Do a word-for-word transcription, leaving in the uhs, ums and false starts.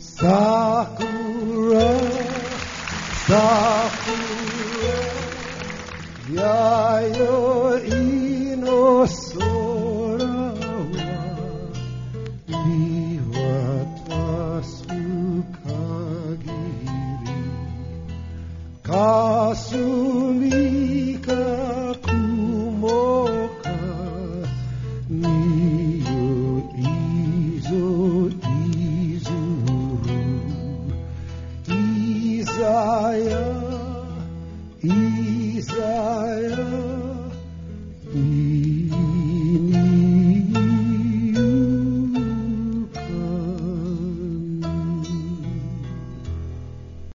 Sakura, Sakura, yayoi no sora wa miwatasu kagiri, kasumi ka kumoka, niyo izo izuru, Isaiah, Isaiah,